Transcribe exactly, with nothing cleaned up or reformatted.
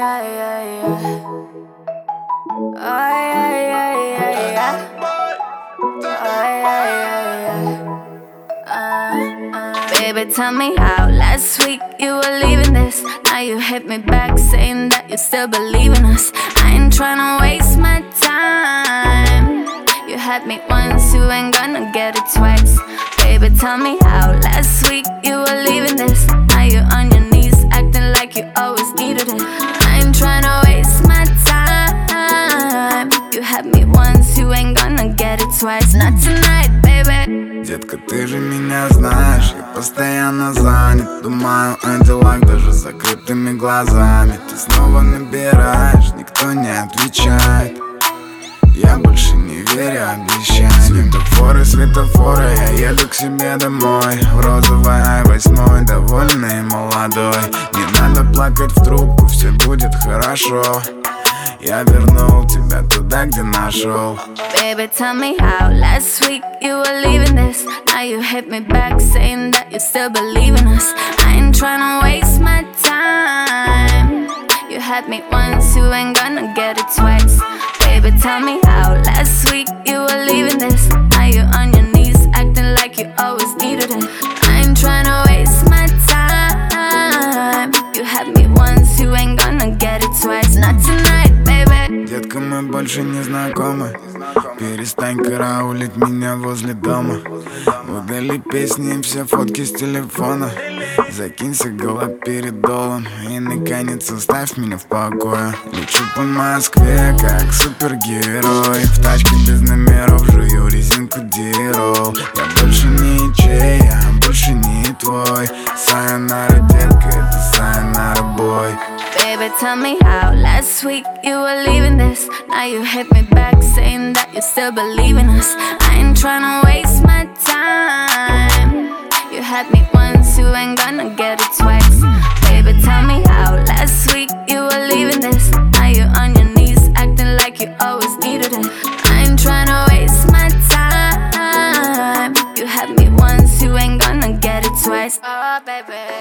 yeah, yeah, yeah. Oh, yeah, yeah, yeah, yeah. Oh, yeah, yeah, yeah. Uh, uh. Baby, tell me how last week you were leaving this. Now you hit me back saying that you still believe in us. I ain't tryna waste my time. You had me once, you ain't gonna get it twice. Baby, tell me how last week you were leaving this. Now you on your knees acting like you always needed it. I ain't tryna waste my time. You had me once, you ain't gonna get it twice. Not tonight, baby. Детка, ты же меня знаешь, я постоянно занят. Думаю о делах даже с закрытыми глазами. Ты снова набираешь, никто не отвечает. Я больше не верю обещаниям. Светофоры, светофоры, я еду к себе домой. В розовой ай восемь, довольный и молодой. Не надо плакать в трубку, все будет хорошо. Я вернул тебя туда, где нашел. Baby, tell me how last week you were leaving this. Now you hit me back saying that you still believe in us. I ain't tryna waste my time. You had me once, you ain't gonna get it twice. Baby, tell me how last week you were leaving this. Now you on your knees acting like you always needed it. I ain't tryna waste my time. You had me once, you ain't gonna get it twice. Not tonight, baby. Детка, мы больше не знакомы. Перестань караулить меня возле дома. Удали песни и все фотки с телефона. Закинься голод перед долом и наконец оставь меня в покое. Лечу по Москве как супергерой. В тачке без номеров жую резинку дирол. Я больше не чей, я больше не твой. Сайонара, детка, это сайонара, бой. Baby, tell me how last week you were leaving this. Now you hit me back saying that you still believe in us. I ain't tryna waste my time. You had me once, you ain't gonna get it twice. Baby, tell me how last week you were leaving this. Now you on your knees acting like you always needed it. I ain't tryna waste my time. You had me once, you ain't gonna get it twice. Oh, baby.